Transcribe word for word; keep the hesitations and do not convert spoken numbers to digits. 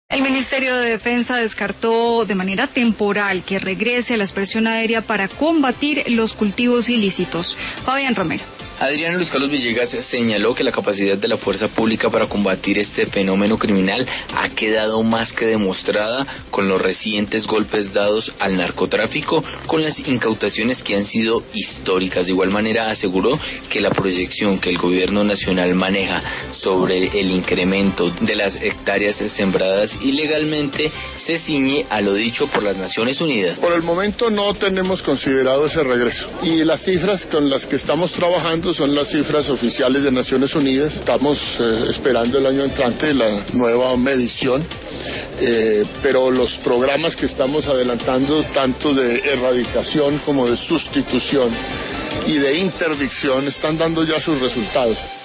El Ministerio de Defensa descartó de manera temporal que regrese a la expresión aérea para combatir los cultivos ilícitos. Fabián Romero. Adrián Luis Carlos Villegas señaló que la capacidad de la fuerza pública para combatir este fenómeno criminal ha quedado más que demostrada con los recientes golpes dados al narcotráfico, con las incautaciones que han sido históricas. De igual manera aseguró que la proyección que el gobierno nacional maneja sobre el incremento de las hectáreas sembradas ilegalmente se ciñe a lo dicho por las Naciones Unidas. Por el momento no tenemos considerado ese regreso y las cifras con las que estamos trabajando son las cifras oficiales de Naciones Unidas. Estamos eh, esperando el año entrante la nueva medición, eh, pero los programas que estamos adelantando, tanto de erradicación como de sustitución y de interdicción, están dando ya sus resultados.